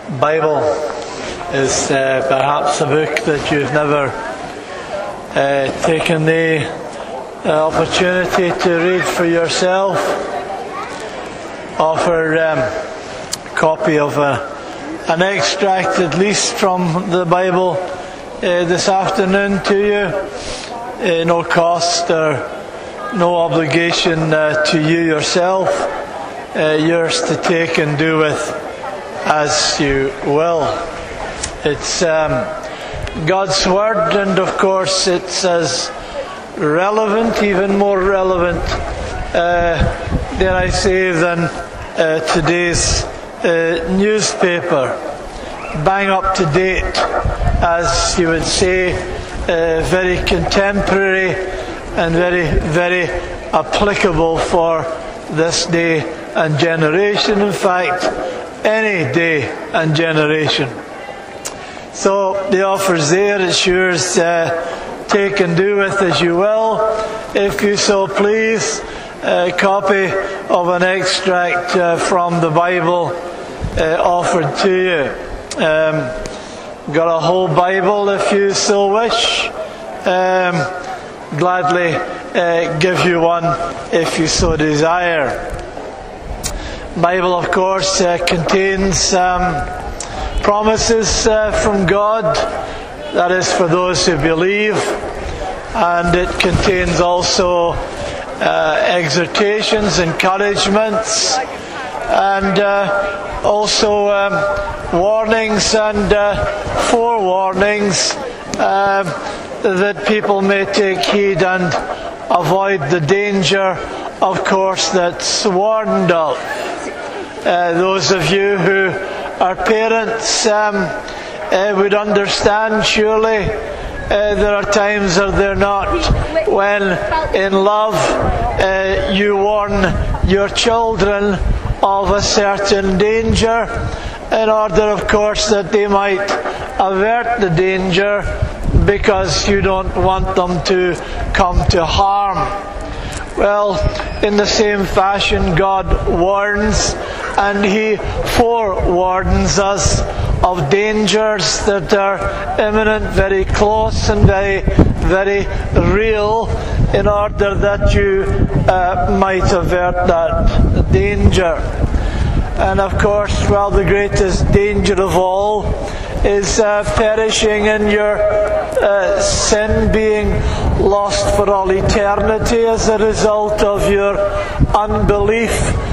Bible is perhaps a book that you've never taken the opportunity to read for yourself. Offer a copy of an extract at least from the Bible this afternoon to you. No cost or no obligation to you yourself. Yours to take and do with as you will. It's God's Word, and of course it's as relevant, even more relevant, dare I say, than today's newspaper. Bang up to date, as you would say, very contemporary and very, very applicable for this day and generation. In fact, any day and generation. So the offer's there, it's yours. Take and do with as you will, if you so please. A copy of an extract from the Bible offered to you. Got a whole Bible if you so wish. Gladly give you one if you so desire. Bible, of course, contains promises from God. That is for those who believe. And it contains also exhortations, encouragements, and also warnings and forewarnings that people may take heed and avoid the danger, of course, that's warned of. Those of you who are parents would understand, surely. There are times, are there not, when in love you warn your children of a certain danger, in order, of course, that they might avert the danger, because you don't want them to come to harm. Well, in the same fashion, God warns, and He forewarns us of dangers that are imminent, very close and very, very real, in order that you might avert that danger. And of course, well, the greatest danger of all is perishing in your sin, being lost for all eternity as a result of your unbelief,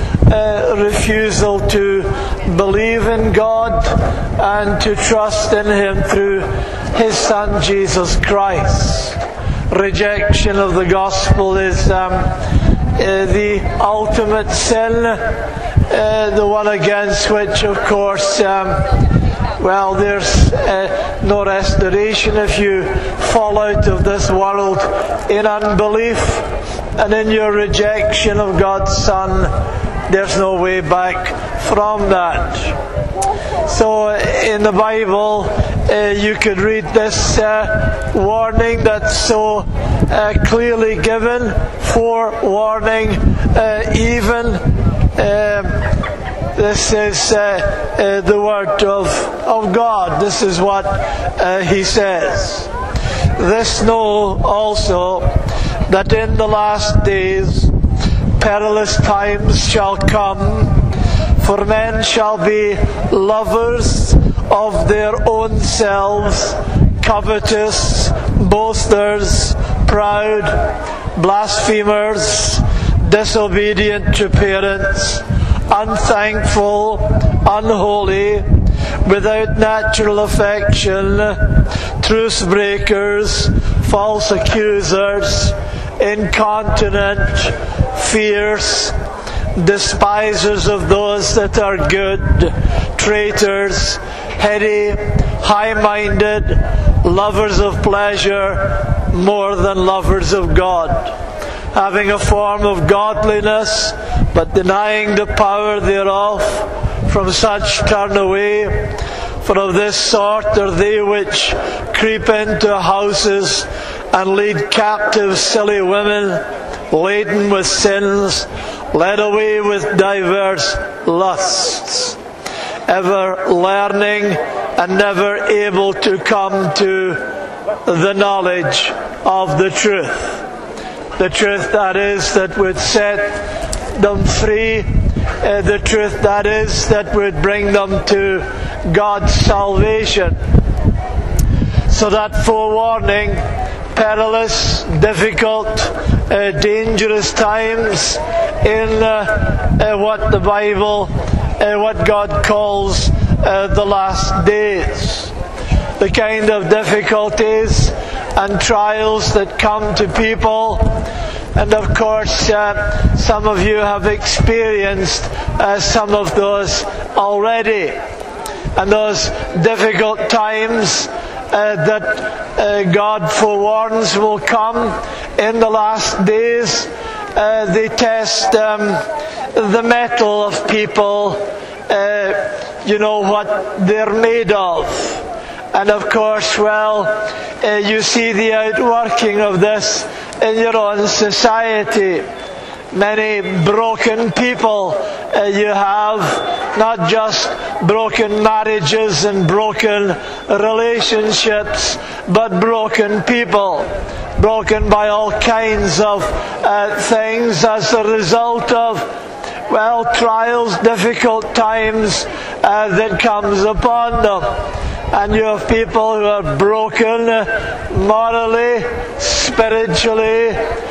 refusal to believe in God and to trust in Him through His Son Jesus Christ. Rejection of the gospel is the ultimate sin, the one against which, of course, well, there's no restoration if you fall out of this world in unbelief, and in your rejection of God's Son, there's no way back from that. So in the Bible, you could read this warning that's so clearly given, forewarning even. This is the word of God. This is what He says. This know also, that in the last days perilous times shall come, for men shall be lovers of their own selves, covetous, boasters, proud, blasphemers, disobedient to parents, unthankful, unholy, without natural affection, truce breakers, false accusers, incontinent, fierce, despisers of those that are good, traitors, heady, high-minded, lovers of pleasure more than lovers of God, having a form of godliness, but denying the power thereof. From such turn away. For of this sort are they which creep into houses and lead captive silly women, laden with sins, led away with diverse lusts. ever learning and never able to come to the knowledge of the truth. The truth, that is, that would set them free. The truth, that is, that would bring them to God's salvation. So that forewarning, perilous, difficult, dangerous times in what the Bible, what God calls the last days. The kind of difficulties and trials that come to people. And of course, some of you have experienced some of those already. And those difficult times that God forewarns will come in the last days, they test the mettle of people, what they're made of. And of course, you see the outworking of this in your own society. Many broken people you have, not just broken marriages and broken relationships, but broken people. Broken by all kinds of things as a result of, trials, difficult times that comes upon them. And you have people who are broken morally, spiritually,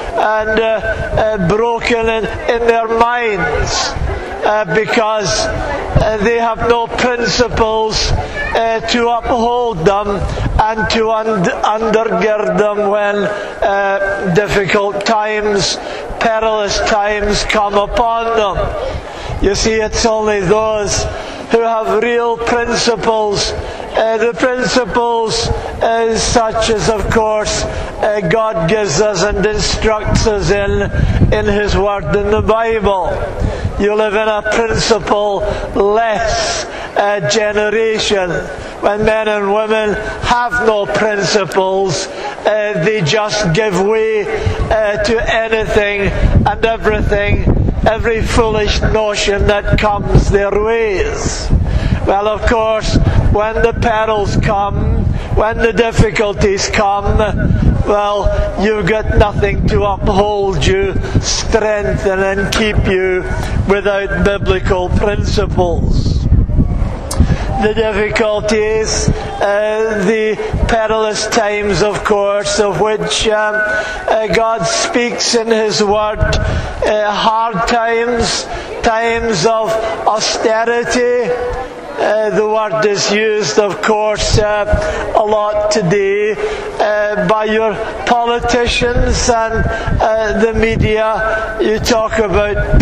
and broken in their minds because they have no principles to uphold them and to undergird them when difficult times, perilous times come upon them. You see, it's only those who have real principles. The principles such as, of course, God gives us and instructs us in His Word in the Bible. You live in a principle-less generation. When men and women have no principles, they just give way to anything and everything, every foolish notion that comes their ways. Well, of course, when the perils come, when the difficulties come, you've got nothing to uphold you, strengthen and keep you without biblical principles. The difficulties, the perilous times, of course, of which God speaks in His Word, hard times, times of austerity. The word is used, of course, a lot today by your politicians and the media. You talk about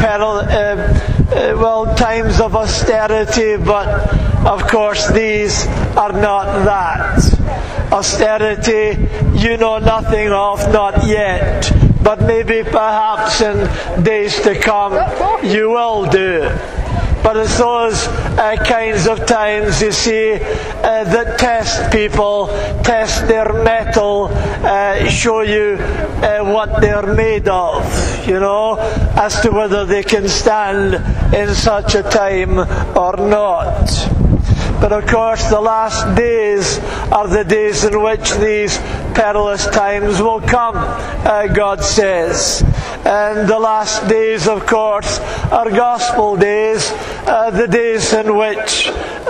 times of austerity, but of course these are not that. Austerity you know nothing of, not yet, but maybe perhaps in days to come you will do. But it's those kinds of times, you see, that test people, test their mettle, show you what they're made of, as to whether they can stand in such a time or not. But of course, the last days are the days in which these perilous times will come, God says. And the last days, of course, are gospel days, the days in which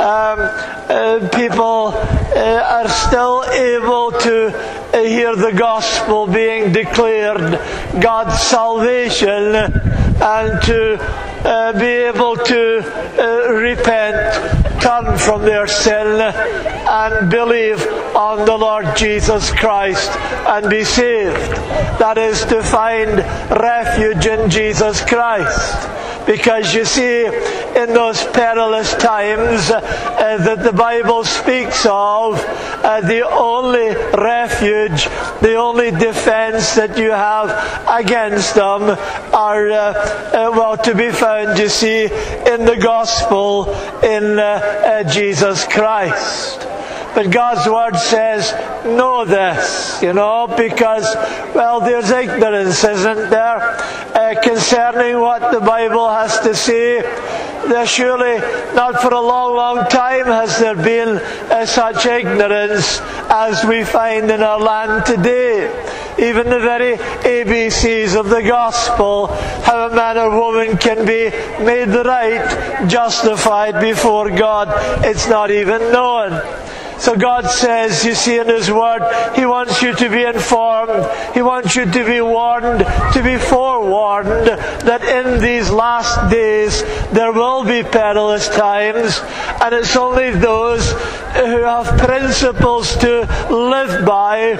people are still able to hear the gospel being declared, God's salvation, and to be able to repent, turn from their sin, and believe on the Lord Jesus Christ and be saved. That is, to find refuge in Jesus Christ. Because you see, in those perilous times that the Bible speaks of, the only refuge, the only defense that you have against them are, to be found, you see, in the gospel, in Jesus Christ. But God's Word says, know this, because, well, there's ignorance, isn't there, concerning what the Bible has to say. There surely, not for a long, long time has there been such ignorance as we find in our land today. Even the very ABCs of the gospel, how a man or woman can be made right, justified before God, it's not even known. So God says, you see in His Word, He wants you to be informed, He wants you to be warned, to be forewarned, that in these last days there will be perilous times, and it's only those who have principles to live by,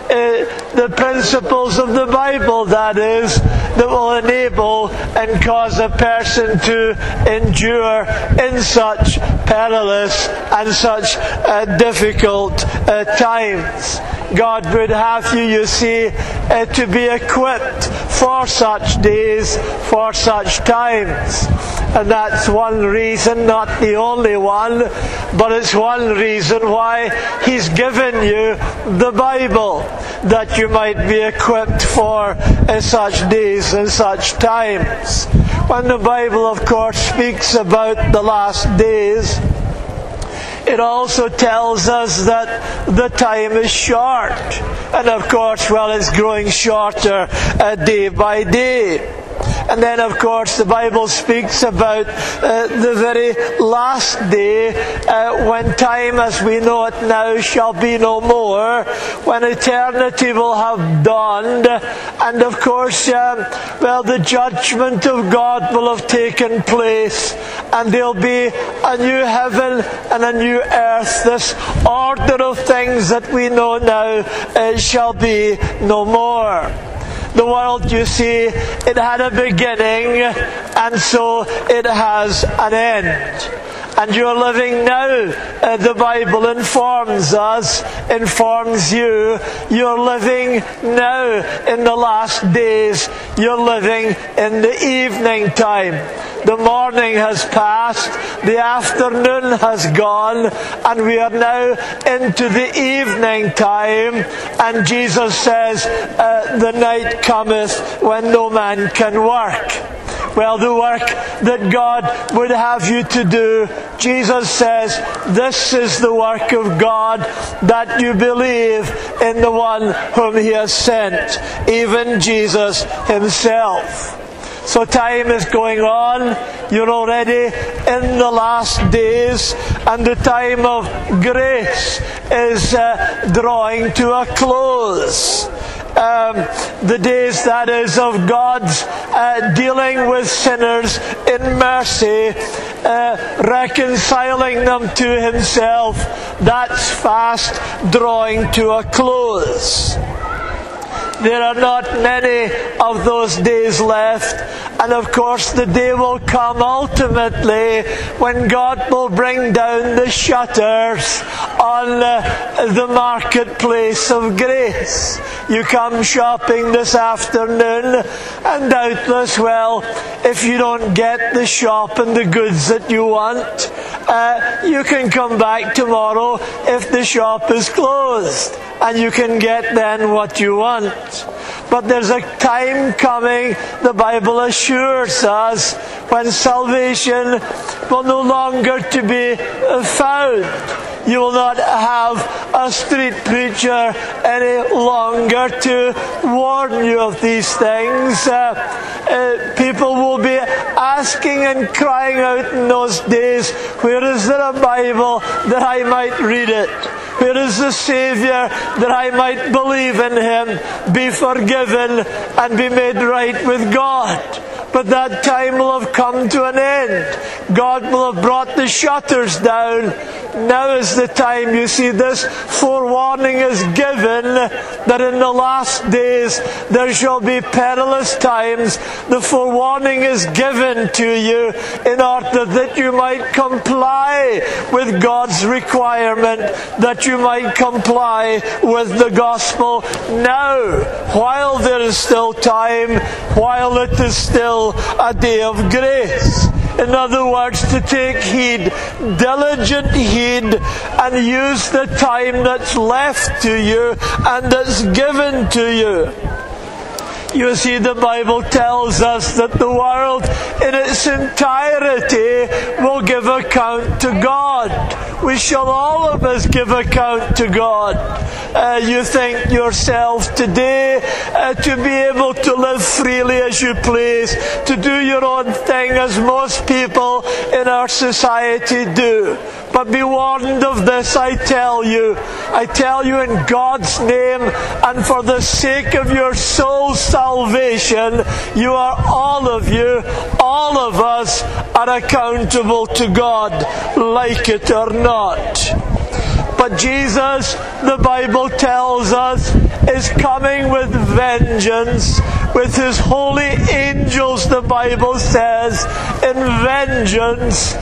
the principles of the Bible, that is, that will enable and cause a person to endure in such perilous and such difficult times. God would have you see, to be equipped for such days, for such times. And that's one reason, not the only one, but it's one reason why He's given you the Bible, that you might be equipped for such days and such times. When the Bible, of course, speaks about the last days, it also tells us that the time is short. And of course, well, it's growing shorter day by day. And then, of course, the Bible speaks about the very last day, when time as we know it now shall be no more, when eternity will have dawned, and of course, well, the judgment of God will have taken place, and there'll be a new heaven and a new earth. This order of things that we know now shall be no more. The world, you see, it had a beginning, and so it has an end. And you're living now, the Bible informs us, informs you, you're living now in the last days. You're living in the evening time. The morning has passed, the afternoon has gone, and we are now into the evening time. And Jesus says, the night cometh when no man can work. Well, the work that God would have you to do, Jesus says, this is the work of God, that you believe in the one whom He has sent, even Jesus Himself. So time is going on. You're already in the last days, and the time of grace is drawing to a close. The days, that is, of God's dealing with sinners in mercy, reconciling them to Himself, that's fast drawing to a close. There are not many of those days left. And of course the day will come ultimately when God will bring down the shutters on the marketplace of grace. You come shopping this afternoon, and doubtless, well, if you don't get the shop and the goods that you want, you can come back tomorrow if the shop is closed, and you can get then what you want. But there's a time coming, the Bible assures us, when salvation will no longer to be found. You will not have a street preacher any longer to warn you of these things. People will be asking and crying out in those days, where is there a Bible that I might read it? Where is the Saviour that I might believe in Him, be forgiven, and be made right with God? But that time will have come to an end. God will have brought the shutters down. Now is the time, you see, this forewarning is given that in the last days there shall be perilous times. The forewarning is given to you in order that you might comply with God's requirement, that you might comply with the gospel now, while there is still time, while it is still a day of grace. In other words, to take heed, diligent heed, and use the time that's left to you and that's given to you. You see, the Bible tells us that the world in its entirety will give account to God. We shall all of us give account to God. You think yourself today to be able to live freely as you please, to do your own thing as most people in our society do. But be warned of this, I tell you in God's name and for the sake of your soul's salvation, you are all of us are accountable to God, like it or not. But Jesus, the Bible tells us, is coming with vengeance, with His holy angels, the Bible says, in vengeance,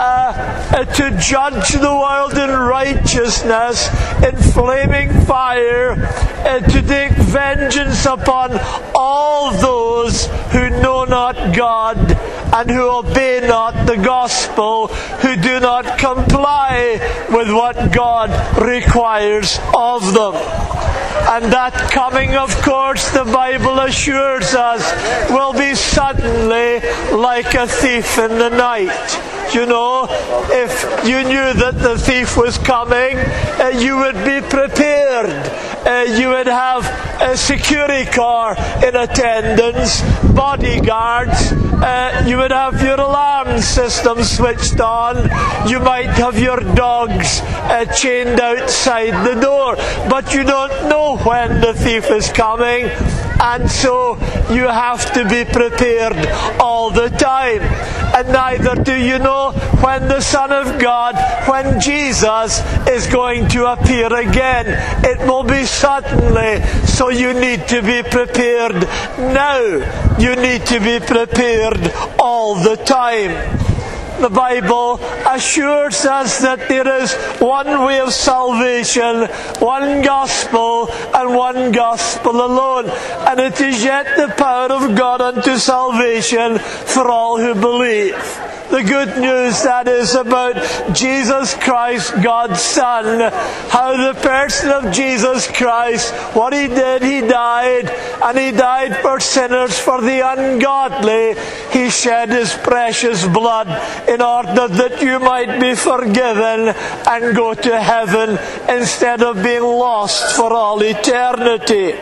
to judge the world in righteousness, in flaming fire, to take vengeance upon all those who know not God and who obey not the gospel, who do not comply with what God requires of them. And that coming, of course, the Bible assures us, will be suddenly like a thief in the night. You know, if you knew that the thief was coming, you would be prepared. You would have a security car in attendance, bodyguards. You would have your alarm system switched on. You might have your dogs chained outside the door. But you don't know when the thief is coming. And so you have to be prepared all the time. And neither do you know when the Son of God, when Jesus is going to appear again. It will be suddenly. So you need to be prepared now. You need to be prepared all the time. The Bible assures us that there is one way of salvation, one gospel, and one gospel alone. And it is yet the power of God unto salvation for all who believe. The good news, that is, about Jesus Christ, God's Son. How the person of Jesus Christ, what He did, He died, and He died for sinners, for the ungodly. He shed His precious blood in order that you might be forgiven and go to heaven instead of being lost for all eternity.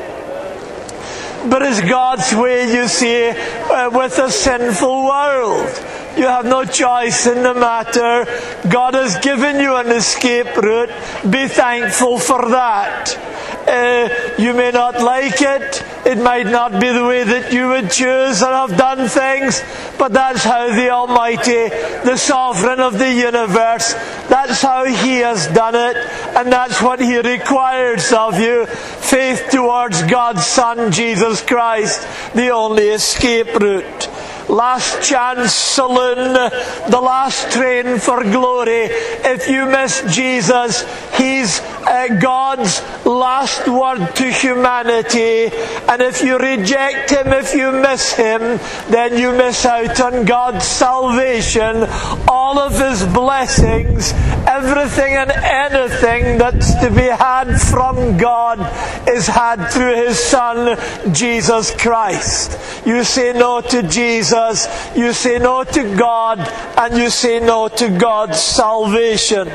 But it's God's way, you see, with a sinful world. You have no choice in the matter. God has given you an escape route. Be thankful for that. You may not like it. It might not be the way that you would choose or have done things, but that's how the Almighty, the Sovereign of the universe, that's how He has done it, and that's what He requires of you. Faith towards God's Son, Jesus Christ, the only escape route. Last chance saloon, the last train for glory. If you miss Jesus, He's God's last word to humanity. And if you reject Him, if you miss Him, then you miss out on God's salvation, all of His blessings, everything and anything that's to be had from God is had through His Son, Jesus Christ. You say no to Jesus, you say no to God, and you say no to God's salvation.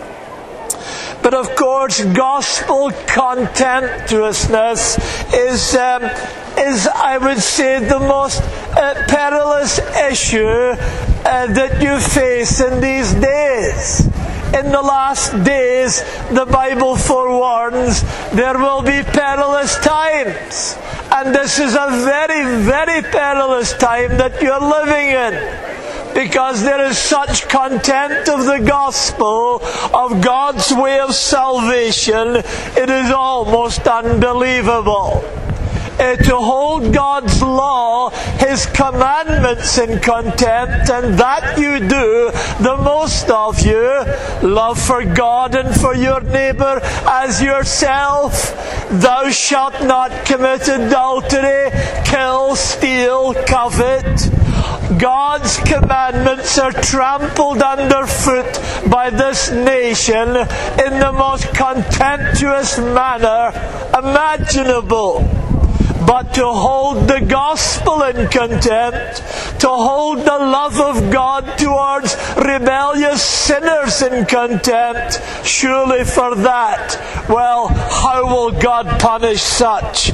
But of course, gospel contemptuousness is, I would say, the most perilous issue that you face in these days. In the last days, the Bible forewarns, there will be perilous times. And this is a very, very perilous time that you're living in. Because there is such contempt of the gospel, of God's way of salvation, it is almost unbelievable. To hold God's law, His commandments in contempt, and that you do, the most of you, love for God and for your neighbour as yourself. Thou shalt not commit adultery, kill, steal, covet. God's commandments are trampled underfoot by this nation in the most contemptuous manner imaginable. But to hold the gospel in contempt, to hold the love of God towards rebellious sinners in contempt, surely for that, well, how will God punish such?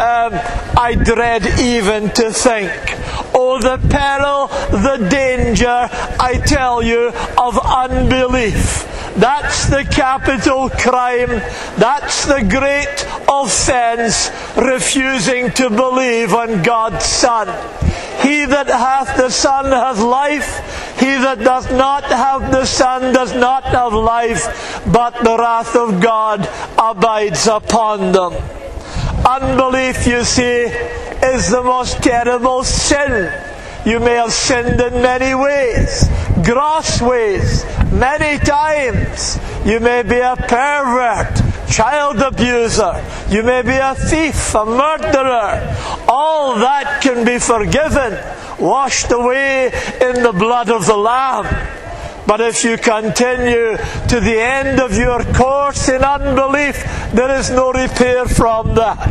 I dread even to think. Oh, the peril, the danger, I tell you, of unbelief. That's the capital crime. That's the great offense, refusing to believe on God's Son. He that hath the Son hath life. He that doth not have the Son does not have life, but the wrath of God abides upon them. Unbelief, you see, is the most terrible sin. You may have sinned in many ways, gross ways, many times. You may be a pervert, child abuser. You may be a thief, a murderer. All that can be forgiven, washed away in the blood of the Lamb. But if you continue to the end of your course in unbelief, there is no repair from that.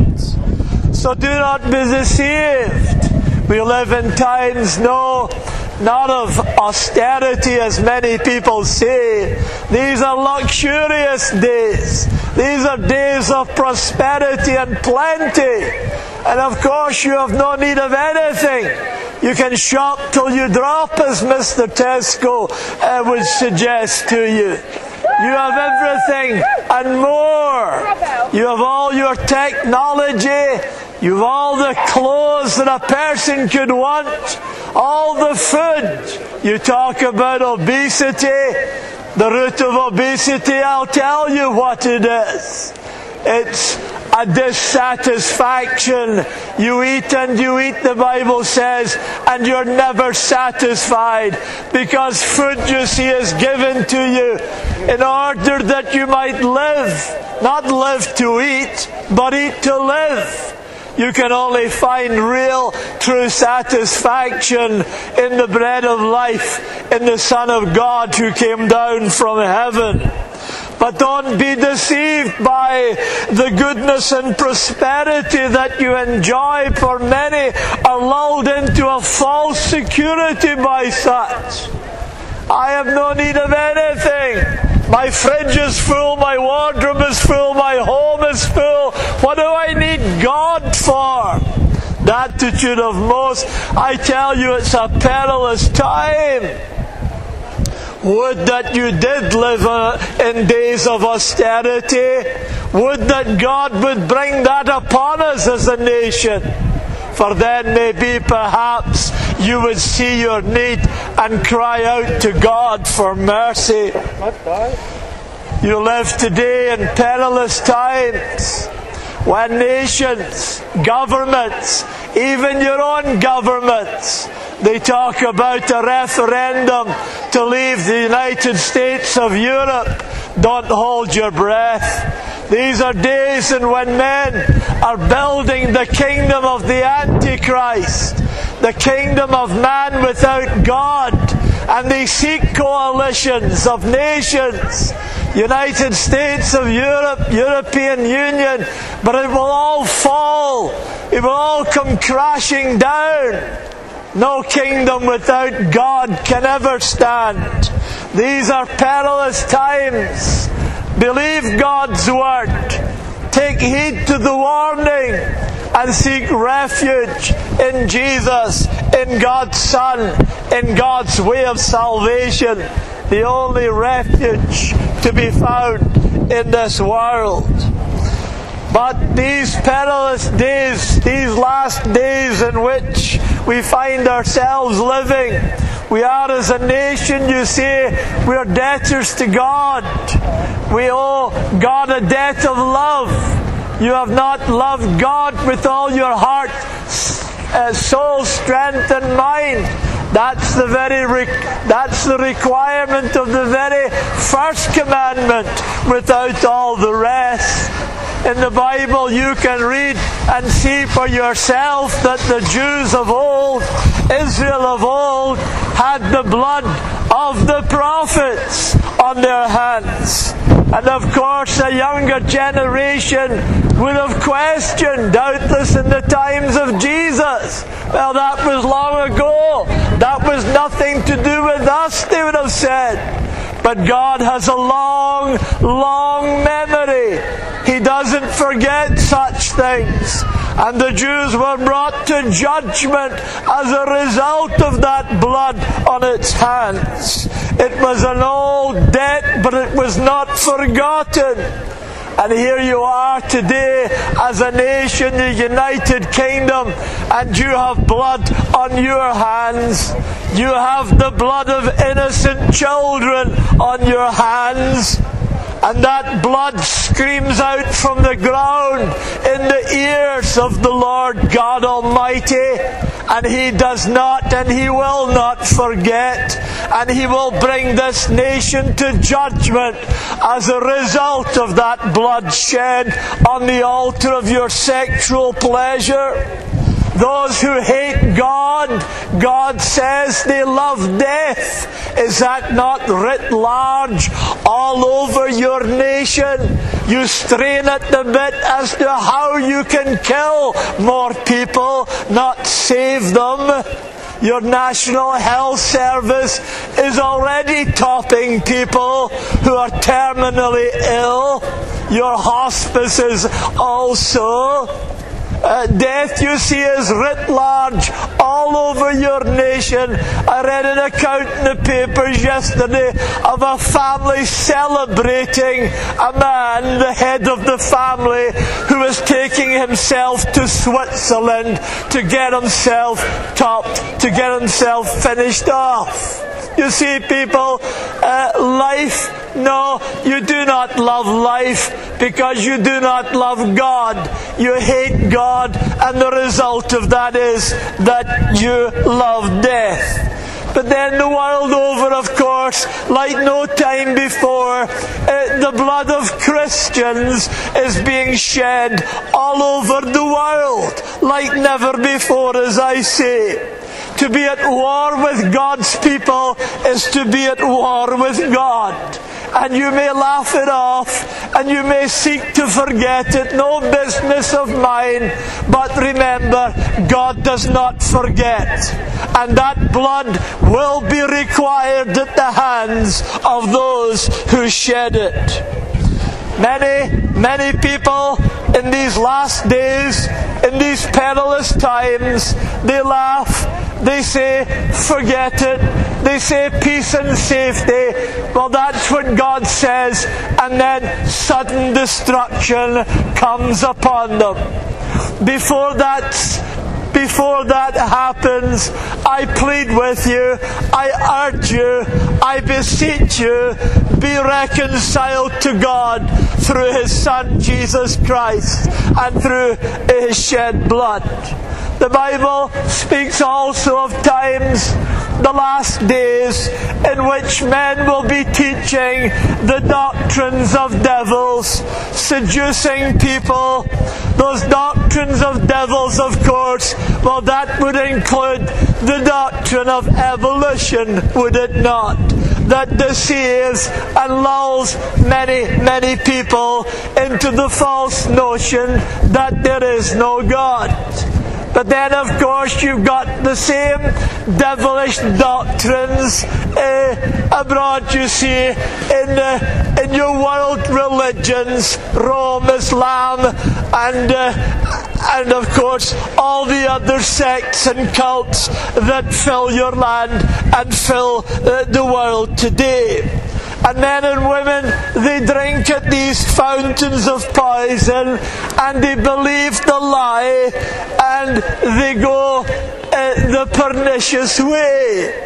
So do not be deceived. We live in times, no, not of austerity as many people say. These are luxurious days. These are days of prosperity and plenty. And of course you have no need of anything. You can shop till you drop, as Mr. Tesco would suggest to you. You have everything and more. You have all your technology. You have all the clothes that a person could want. All the food. You talk about obesity. The root of obesity, I'll tell you what it is. It's a dissatisfaction. You eat and you eat, the Bible says, and you're never satisfied, because food, you see, is given to you in order that you might live. Not live to eat, but eat to live. You can only find real, true satisfaction in the bread of life, in the Son of God who came down from heaven. But don't be deceived by the goodness and prosperity that you enjoy, for many are lulled into a false security by such. I have no need of anything. My fridge is full, my wardrobe is full, my home is full. What do I need God for? The attitude of most, I tell you, it's a perilous time. Would that you did live in days of austerity. Would that God would bring that upon us as a nation. For then maybe perhaps you would see your need and cry out to God for mercy. You live today in perilous times when nations, governments, even your own governments, they talk about a referendum to leave the United States of Europe. Don't hold your breath. These are days when men are building the kingdom of the Antichrist, the kingdom of man without God, and they seek coalitions of nations, United States of Europe, European Union, but it will all fall. It will all come crashing down. No kingdom without God can ever stand. These are perilous times. Believe God's word. Take heed to the warning and seek refuge in Jesus, in God's Son, in God's way of salvation, the only refuge to be found in this world. But these perilous days, these last days in which we find ourselves living, we are as a nation, you see, we are debtors to God. We owe God a debt of love. You have not loved God with all your heart, soul, strength and mind. That's the requirement of the very first commandment, without all the rest. In the Bible you can read and see for yourself that the Jews of old, Israel of old, had the blood of the prophets on their hands. And of course a younger generation would have questioned, doubtless in the times of Jesus. Well, that was long ago. That was nothing to do with us, they would have said. But God has a long, long memory. He doesn't forget such things. And the Jews were brought to judgment as a result of that blood on its hands. It was an old debt, but it was not forgotten. And here you are today as a nation, the United Kingdom, and you have blood on your hands. You have the blood of innocent children on your hands. And that blood screams out from the ground in the ears of the Lord God Almighty. And He does not and He will not forget. And He will bring this nation to judgment as a result of that blood shed on the altar of your sexual pleasure. Those who hate God, God says they love death. Is that not writ large all over your nation? You strain at the bit as to how you can kill more people, not save them. Your National Health Service is already topping people who are terminally ill. Your hospices also. Death, you see, is writ large all over your nation. I read an account in the papers yesterday of a family celebrating a man, the head of the family, who was taking himself to Switzerland to get himself topped, to get himself finished off. You see, people, life, no, you do not love life because you do not love God. You hate God, and the result of that is that you love death. But then the world over, of course, like no time before, the blood of Christians is being shed all over the world, like never before, as I say. To be at war with God's people is to be at war with God. And you may laugh it off, and you may seek to forget it, no business of mine. But remember, God does not forget. And that blood will be required at the hands of those who shed it. Many people in these last days, in these perilous times, they laugh. They say, forget it. They say, peace and safety. Well, that's what God says. And then sudden destruction comes upon them. Before that happens, I plead with you, I urge you, I beseech you, be reconciled to God through His Son Jesus Christ and through His shed blood. The Bible speaks also of times, the last days, in which men will be teaching the doctrines of devils, seducing people. Those doctrines of devils, of course, well, that would include the doctrine of evolution, would it not? That deceives and lulls many people into the false notion that there is no God. But then, of course, you've got the same devilish doctrines abroad, you see, in your world religions, Rome, Islam, and of course, all the other sects and cults that fill your land and fill the world today. And men and women, they drink at these fountains of poison, and they believe the lie, and they go the pernicious way.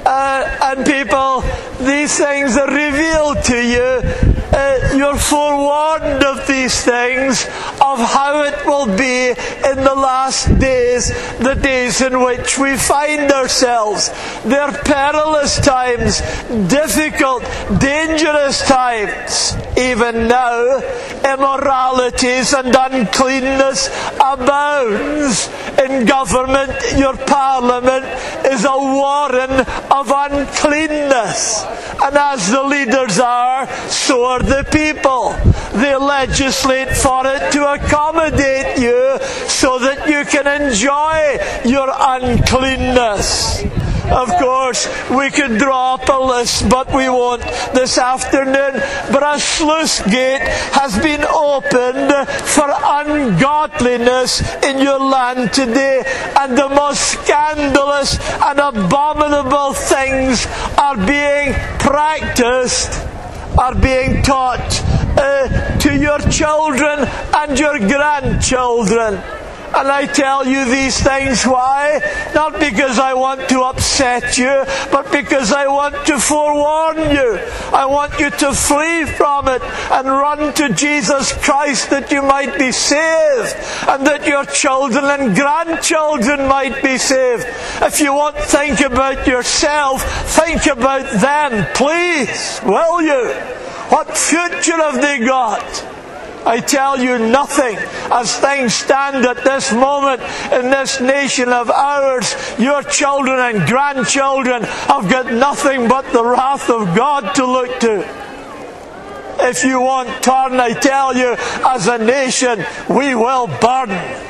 and people, these things are revealed to you. You're forewarned of these things, of how it will be in the last days, the days in which we find ourselves. They're perilous times, difficult, dangerous times. Even now, immoralities and uncleanness abounds. In government, your parliament is a warren of uncleanness. And as the leaders are, so are the people. They legislate for it to accommodate you so that you can enjoy your uncleanness. Of course, we could draw up a list, but we won't this afternoon. But a sluice gate has been opened for ungodliness in your land today, and the most scandalous and abominable things are being practiced, are being taught to your children and your grandchildren. And I tell you these things, why? Not because I want to upset you, but because I want to forewarn you. I want you to flee from it and run to Jesus Christ, that you might be saved, and that your children and grandchildren might be saved. If you won't think about yourself, think about them, please, will you? What future have they got? I tell you, nothing. As things stand at this moment in this nation of ours, your children and grandchildren have got nothing but the wrath of God to look to. If you won't turn, I tell you, as a nation, we will burn.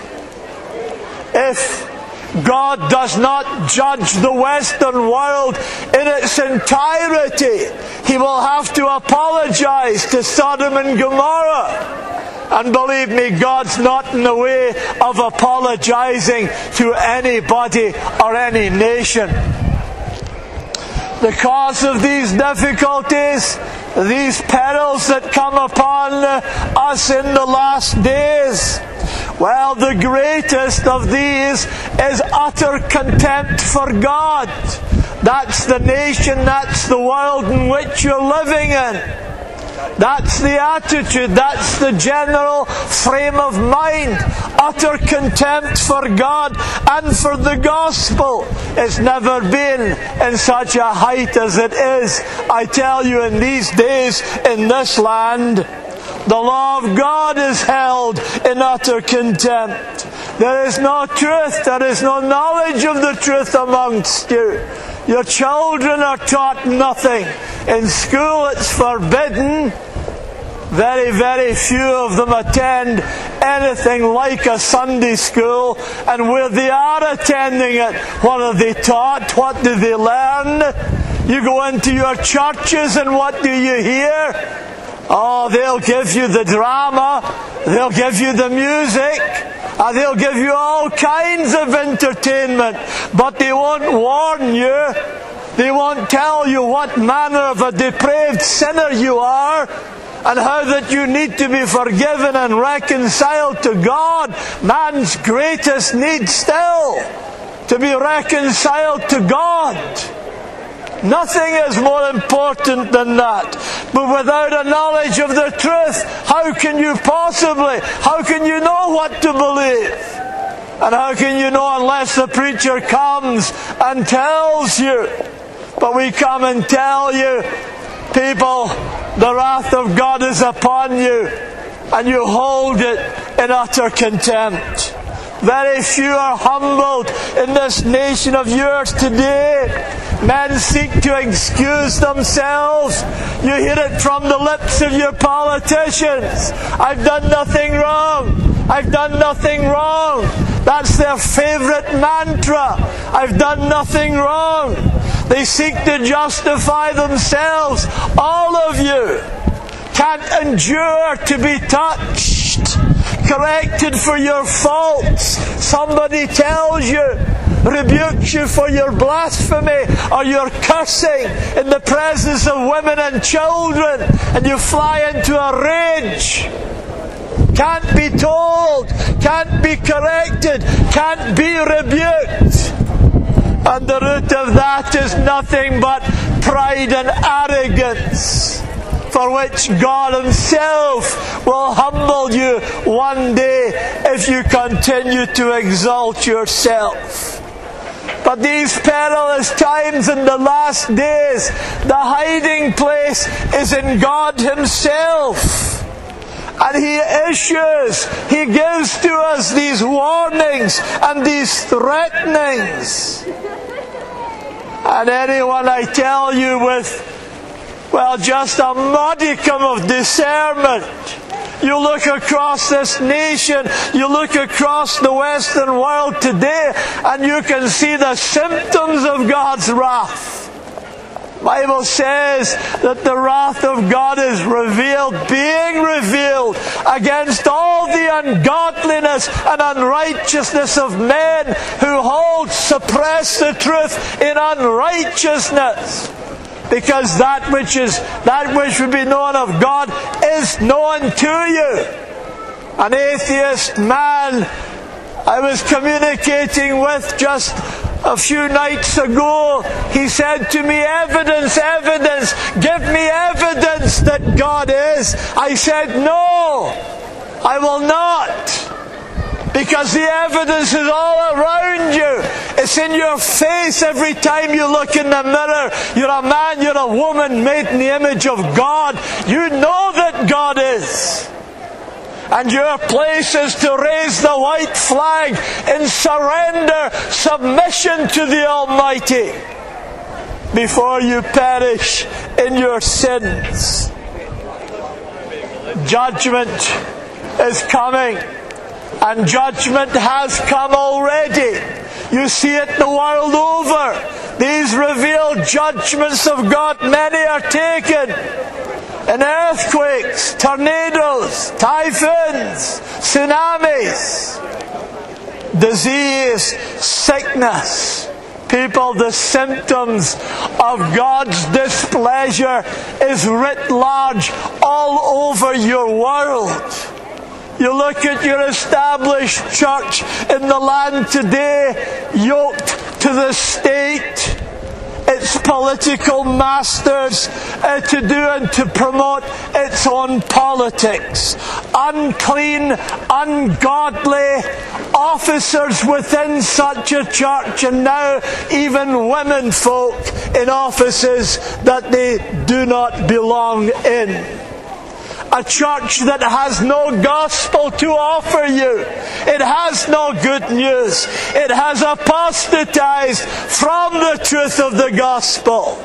If God does not judge the Western world in its entirety, He will have to apologize to Sodom and Gomorrah. And believe me, God's not in the way of apologizing to anybody or any nation. The cause of these difficulties, these perils that come upon us in the last days, well, the greatest of these is utter contempt for God. That's the nation, that's the world in which you're living in. That's the attitude, that's the general frame of mind. Utter contempt for God and for the gospel. It's never been in such a height as it is. I tell you, in these days, in this land, the law of God is held in utter contempt. There is no truth, there is no knowledge of the truth amongst you. Your children are taught nothing. In school it's forbidden. Very, very few of them attend anything like a Sunday school. And where they are attending it, what are they taught? What do they learn? You go into your churches and what do you hear? Oh, they'll give you the drama. They'll give you the music. They'll give you all kinds of entertainment. But they won't warn you. They won't tell you what manner of a depraved sinner you are, and how that you need to be forgiven and reconciled to God. Man's greatest need still, to be reconciled to God. Nothing is more important than that. But without a knowledge of the truth, how can you know what to believe? And how can you know unless the preacher comes and tells you? But we come and tell you, people, the wrath of God is upon you, and you hold it in utter contempt. Very few are humbled in this nation of yours today. Men seek to excuse themselves. You hear it from the lips of your politicians. I've done nothing wrong. I've done nothing wrong. That's their favourite mantra. I've done nothing wrong. They seek to justify themselves. All of you can't endure to be touched, corrected for your faults. Somebody tells you, rebukes you for your blasphemy or your cursing in the presence of women and children, and you fly into a rage. Can't be told, can't be corrected, can't be rebuked. And the root of that is nothing but pride and arrogance, for which God Himself will humble you one day if you continue to exalt yourself. But these perilous times in the last days, the hiding place is in God Himself. And He gives to us these warnings and these threatenings. And anyone, I tell you, with, just a modicum of discernment, you look across this nation, you look across the Western world today, and you can see the symptoms of God's wrath. The Bible says that the wrath of God is being revealed against all the ungodliness and unrighteousness of men who suppress the truth in unrighteousness. Because that which would be known of God is known to you. An atheist man I was communicating with just a few nights ago, he said to me, evidence, give me evidence that God is. I said, no, I will not. Because the evidence is all around you. It's in your face every time you look in the mirror. You're a man, you're a woman made in the image of God. You know that God is. And your place is to raise the white flag in surrender, submission to the Almighty before you perish in your sins. Judgment is coming. And judgment has come already. You see it the world over. These revealed judgments of God, many are taken in earthquakes, tornadoes, typhoons, tsunamis, disease, sickness. People, the symptoms of God's displeasure is writ large all over your world. You look at your established church in the land today, yoked to the state, its political masters to do and to promote its own politics. Unclean, ungodly officers within such a church, and now even women folk in offices that they do not belong in. A church that has no gospel to offer you. It has no good news. It has apostatized from the truth of the gospel.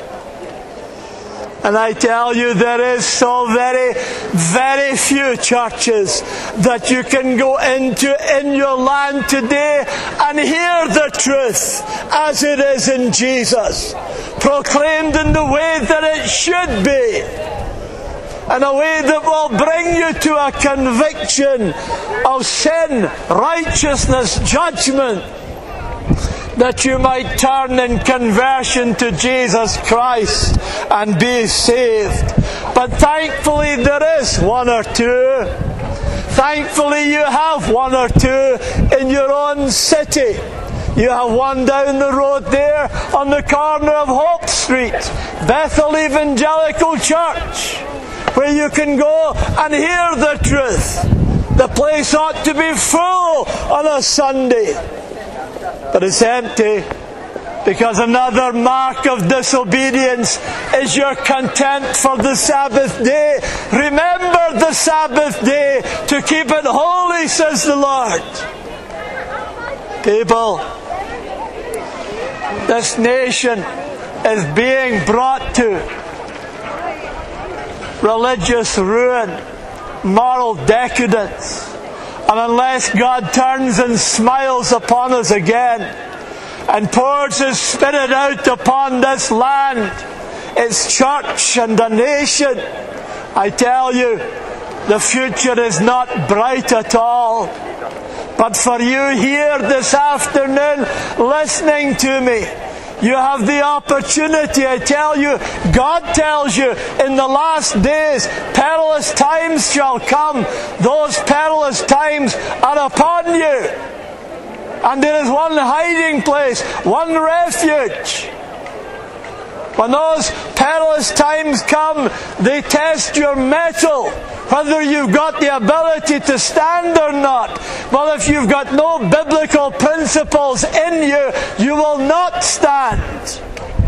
And I tell you, there is so very, very few churches that you can go into in your land today and hear the truth as it is in Jesus, proclaimed in the way that it should be. In a way that will bring you to a conviction of sin, righteousness, judgment, that you might turn in conversion to Jesus Christ and be saved. But thankfully there is one or two. Thankfully you have one or two in your own city. You have one down the road there on the corner of Hope Street, Bethel Evangelical Church, where you can go and hear the truth. The place ought to be full on a Sunday, but it's empty because another mark of disobedience is your contempt for the Sabbath day. Remember the Sabbath day to keep it holy, says the Lord. People, this nation is being brought to religious ruin, moral decadence. And unless God turns and smiles upon us again and pours His Spirit out upon this land, its church and the nation, I tell you, the future is not bright at all. But for you here this afternoon listening to me, you have the opportunity. I tell you, God tells you, in the last days, perilous times shall come. Those perilous times are upon you. And there is one hiding place, one refuge. When those perilous times come, they test your mettle, whether you've got the ability to stand or not. Well, if you've got no biblical principles in you, you will not stand.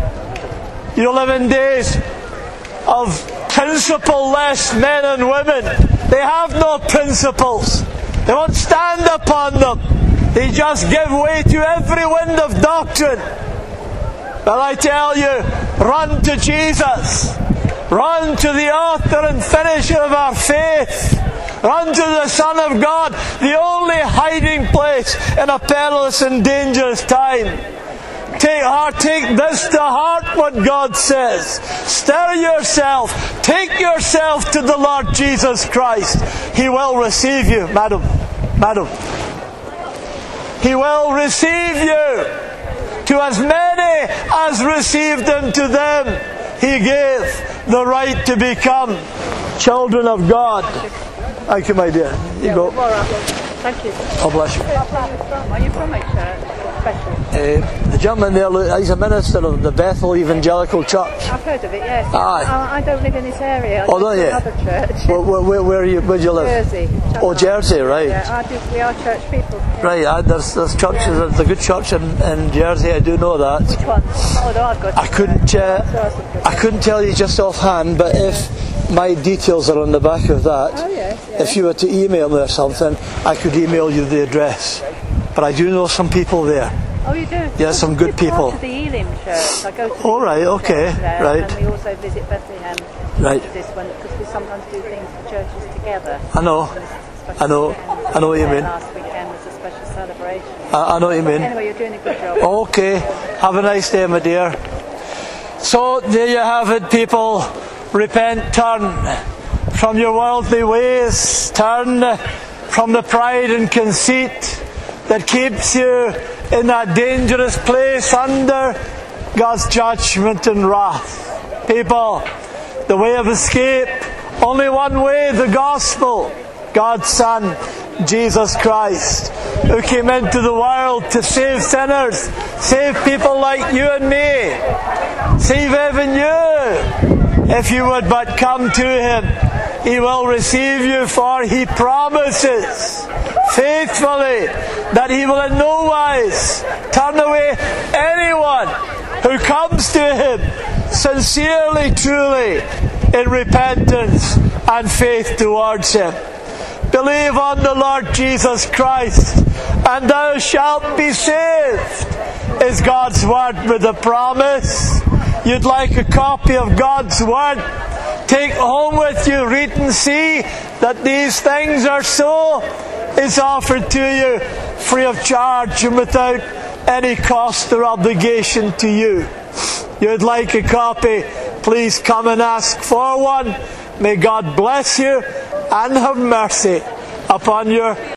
You live in days of principle-less men and women. They have no principles. They won't stand upon them. They just give way to every wind of doctrine. But I tell you, run to Jesus. Run to the author and finisher of our faith. Run to the Son of God, the only hiding place in a perilous and dangerous time. Take this to heart, what God says. Stir yourself. Take yourself to the Lord Jesus Christ. He will receive you, madam. Madam. He will receive you. To as many as received Him, to them He gave the right to become children of God. Thank you, my dear. You go. Thank you. God bless you. Are you from a church? The gentleman there, he's a minister of the Bethel Evangelical Church. I've heard of it, yes. Aye. I don't live in this area. Oh, don't you? Another church. Where do you live? Jersey. Oh, Jersey, right. Yeah, we are church people. Yeah. Right, there's churches, there's a good church in Jersey, I do know that. Which one? Oh, no, I've got I couldn't tell you just offhand, but if my details are on the back of that, if you were to email me or something, I could email you the address. But I do know some people there. Oh, you do? Yeah, some good people. I go to the Elim Church. I go to the right, okay, there, right. And we also visit Bethlehem. Right. This one, because we sometimes do things for churches together. I know what you mean. Last weekend was a special celebration. I know what you mean. Anyway, you're doing a good job. Okay, have a nice day, my dear. So, there you have it, people. Repent, turn from your worldly ways. Turn from the pride and conceit that keeps you in that dangerous place under God's judgment and wrath. People, the way of escape, only one way, the gospel. God's Son, Jesus Christ, who came into the world to save sinners, save people like you and me, save even you. If you would but come to Him, He will receive you, for He promises faithfully that He will in no wise turn away anyone who comes to Him sincerely, truly, in repentance and faith towards Him. Believe on the Lord Jesus Christ, and thou shalt be saved, is God's word with a promise. You'd like a copy of God's word? Take home with you, read and see that these things are so. It's offered to you free of charge and without any cost or obligation to you. You'd like a copy? Please come and ask for one. May God bless you and have mercy upon your